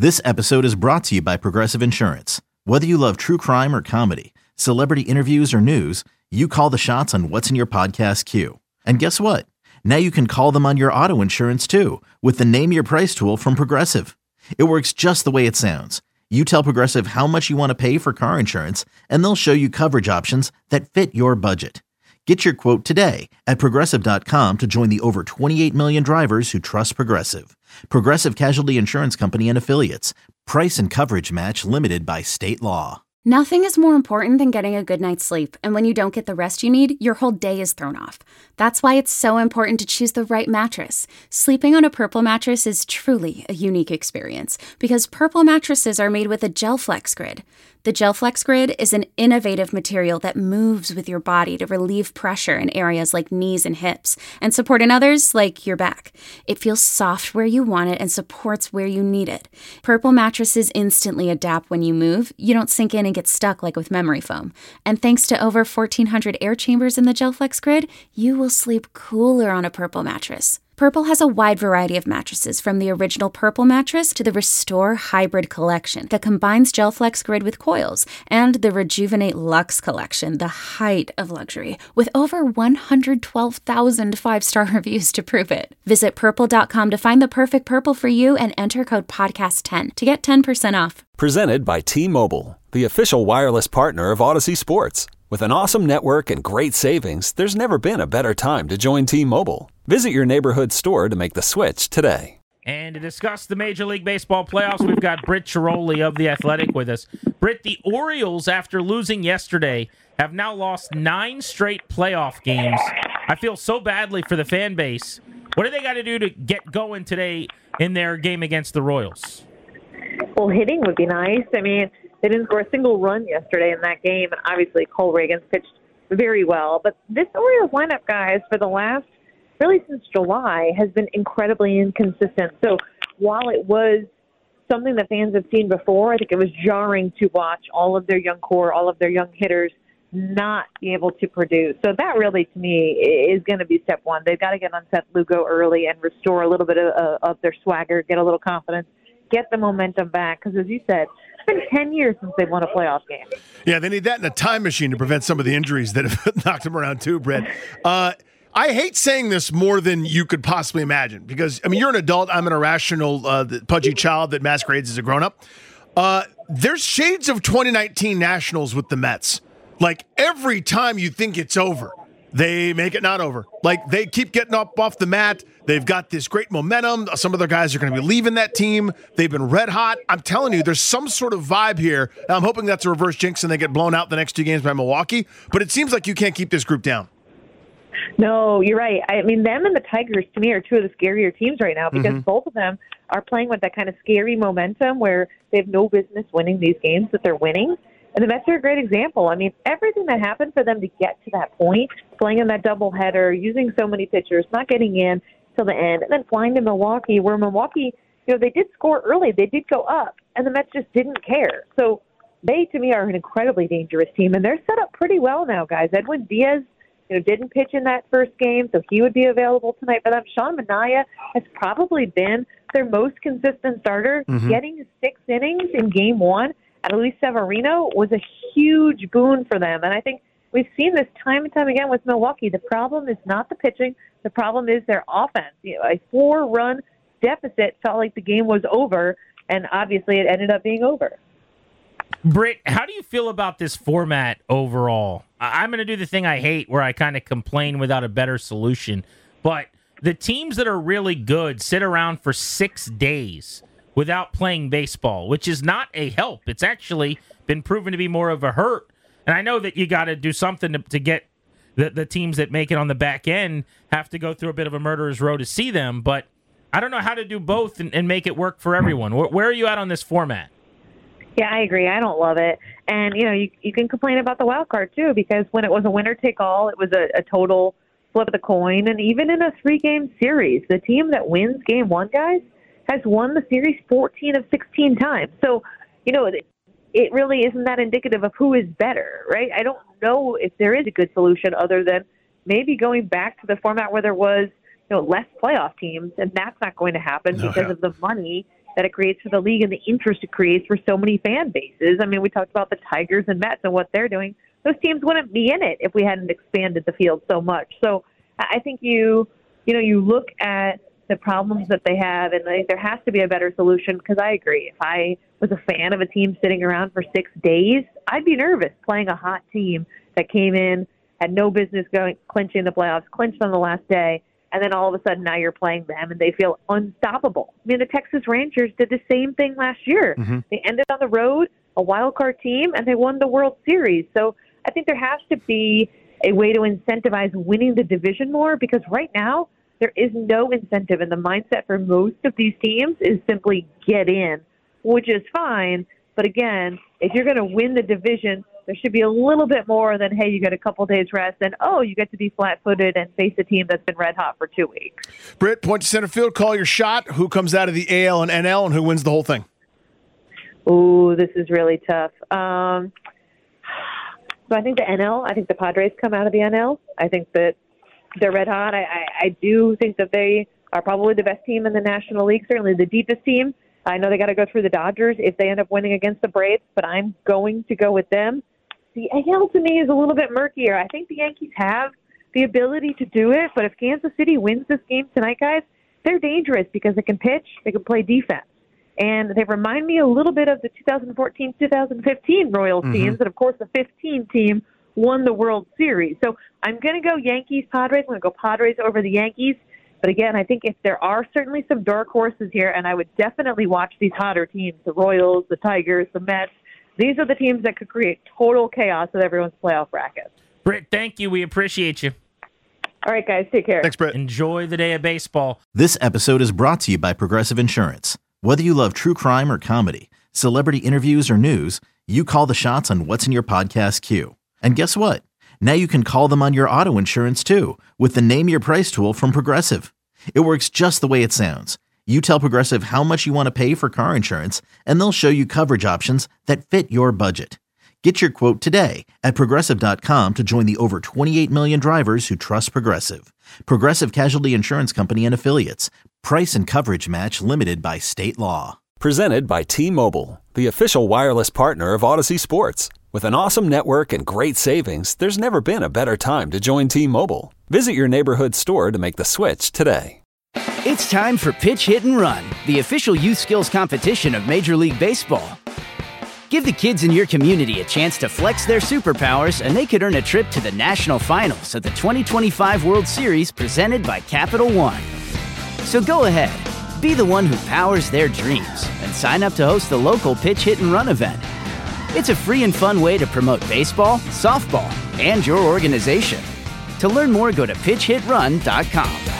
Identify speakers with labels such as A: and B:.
A: This episode is brought to you by Progressive Insurance. Whether you love true crime or comedy, celebrity interviews or news, you call the shots on what's in your podcast queue. And guess what? Now you can call them on your auto insurance too with the Name Your Price tool from Progressive. It works just the way it sounds. You tell Progressive how much you want to pay for car insurance, and they'll show you coverage options that fit your budget. Get your quote today at Progressive.com to join the over 28 million drivers who trust Progressive. Progressive Casualty Insurance Company and Affiliates. Price and coverage match limited by state law.
B: Nothing is more important than getting a good night's sleep, and when you don't get the rest you need, your whole day is thrown off. That's why it's so important to choose the right mattress. Sleeping on a Purple mattress is truly a unique experience because Purple mattresses are made with a GelFlex Grid. The GelFlex Grid is an innovative material that moves with your body to relieve pressure in areas like knees and hips and support in others like your back. It feels soft where you want it and supports where you need it. Purple mattresses instantly adapt when you move. You don't sink in and get stuck like with memory foam. And thanks to over 1,400 air chambers in the GelFlex Grid, you will sleep cooler on a Purple mattress. Purple has a wide variety of mattresses, from the original Purple mattress to the Restore Hybrid collection that combines GelFlex Grid with coils, and the Rejuvenate Luxe collection, the height of luxury, with over 112,000 five-star reviews to prove it. Visit Purple.com to find the perfect Purple for you and enter code PODCAST10 to get 10% off.
C: Presented by T-Mobile, the official wireless partner of Odyssey Sports. With an awesome network and great savings, there's never been a better time to join T-Mobile. Visit your neighborhood store to make the switch today.
D: And to discuss the Major League Baseball playoffs, we've got Britt Chiroli of The Athletic with us. Britt, the Orioles, after losing yesterday, have now lost 9 straight playoff games. I feel so badly for the fan base. What do they got to do to get going today in their game against the Royals?
E: Well, hitting would be nice. I mean, they didn't score a single run yesterday in that game, and obviously Cole Reagans pitched very well. But this Orioles lineup, guys, for the last, really since July, has been incredibly inconsistent. So while it was something that fans have seen before, I think it was jarring to watch all of their young core, all of their young hitters not be able to produce. So that really, to me, is going to be step one. They've got to get on Seth Lugo early and restore a little bit of their swagger, get a little confidence, get the momentum back. Because as you said, it's been 10 years since they won a playoff game.
F: Yeah, they need that in a time machine to prevent some of the injuries that have knocked them around too, Brett. I hate saying this more than you could possibly imagine because, I mean, you're an adult. I'm an irrational, pudgy child that masquerades as a grown-up. There's shades of 2019 Nationals with the Mets. Like, every time you think it's over, they make it not over. Like, they keep getting up off the mat. They've got this great momentum. Some of their guys are going to be leaving that team. They've been red hot. I'm telling you, there's some sort of vibe here. And I'm hoping that's a reverse jinx and they get blown out the next 2 games by Milwaukee. But it seems like you can't keep this group down.
E: No, you're right. I mean, them and the Tigers, to me, are 2 of the scarier teams right now because both of them are playing with that kind of scary momentum where they have no business winning these games that they're winning. And the Mets are a great example. I mean, everything that happened for them to get to that point, playing in that doubleheader, using so many pitchers, not getting in till the end, and then flying to Milwaukee, where Milwaukee, you know, they did score early. They did go up, and the Mets just didn't care. So they, to me, are an incredibly dangerous team, and they're set up pretty well now, guys. Edwin Diaz, you know, didn't pitch in that first game, so he would be available tonight for them. Sean Manaea has probably been their most consistent starter. Getting 6 innings in game 1 at Luis Severino was a huge boon for them. And I think we've seen this time and time again with Milwaukee. The problem is not the pitching. The problem is their offense. You know, a 4-run deficit felt like the game was over, and obviously it ended up being over.
D: Britt, how do you feel about this format overall? I'm going to do the thing I hate where I kind of complain without a better solution. But the teams that are really good sit around for 6 days without playing baseball, which is not a help. It's actually been proven to be more of a hurt. And I know that you got to do something to get the teams that make it on the back end have to go through a bit of a murderer's row to see them. But I don't know how to do both and make it work for everyone. Where are you at on this format?
E: Yeah, I agree. I don't love it. And, you know, you can complain about the wild card, too, because when it was a winner-take-all, it was a total flip of the coin. And even in a 3-game series, the team that wins game 1, guys, has won the series 14 of 16 times. So, you know, it really isn't that indicative of who is better, right? I don't know if there is a good solution other than maybe going back to the format where there was, you know, less playoff teams, and that's not going to happen because of the money that it creates for the league and the interest it creates for so many fan bases. I mean, we talked about the Tigers and Mets and what they're doing. Those teams wouldn't be in it if we hadn't expanded the field so much. So I think you look at the problems that they have, and there has to be a better solution, because I agree. If I was a fan of a team sitting around for 6 days, I'd be nervous playing a hot team that came in, had no business clinching the playoffs, clinched on the last day, and then all of a sudden now you're playing them and they feel unstoppable. I mean, the Texas Rangers did the same thing last year. Mm-hmm. They ended on the road, a wild card team, and they won the World Series. So I think there has to be a way to incentivize winning the division more, because right now there is no incentive, and the mindset for most of these teams is simply get in, which is fine. But again, if you're going to win the division, there should be a little bit more than, hey, you get a couple days rest, and, oh, you get to be flat-footed and face a team that's been red hot for 2 weeks.
F: Britt, point to center field, call your shot. Who comes out of the AL and NL, and who wins the whole thing?
E: Ooh, this is really tough. So I think the NL, I think the Padres come out of the NL. I think that they're red hot. I do think that they are probably the best team in the National League, certainly the deepest team. I know they got to go through the Dodgers if they end up winning against the Braves, but I'm going to go with them. The AL to me is a little bit murkier. I think the Yankees have the ability to do it, but if Kansas City wins this game tonight, guys, they're dangerous because they can pitch, they can play defense. And they remind me a little bit of the 2014-2015 Royals teams, and of course the 15 team won the World Series. So I'm going to go Yankees-Padres. I'm going to go Padres over the Yankees. But again, I think if there are certainly some dark horses here, and I would definitely watch these hotter teams, the Royals, the Tigers, the Mets. These are the teams that could create total chaos with everyone's playoff brackets.
D: Britt, thank you. We appreciate you.
E: All right, guys. Take care.
F: Thanks, Britt.
D: Enjoy the day of baseball.
A: This episode is brought to you by Progressive Insurance. Whether you love true crime or comedy, celebrity interviews or news, you call the shots on what's in your podcast queue. And guess what? Now you can call them on your auto insurance too, with the Name Your Price tool from Progressive. It works just the way it sounds. You tell Progressive how much you want to pay for car insurance, and they'll show you coverage options that fit your budget. Get your quote today at Progressive.com to join the over 28 million drivers who trust Progressive. Progressive Casualty Insurance Company and Affiliates. Price and coverage match limited by state law.
C: Presented by T-Mobile, the official wireless partner of Odyssey Sports. With an awesome network and great savings, there's never been a better time to join T-Mobile. Visit your neighborhood store to make the switch today.
G: It's time for Pitch, Hit, and Run, the official youth skills competition of Major League Baseball. Give the kids in your community a chance to flex their superpowers, and they could earn a trip to the national finals at the 2025 World Series presented by Capital One. So go ahead, be the one who powers their dreams, and sign up to host the local Pitch, Hit, and Run event. It's a free and fun way to promote baseball, softball, and your organization. To learn more, go to pitchhitrun.com.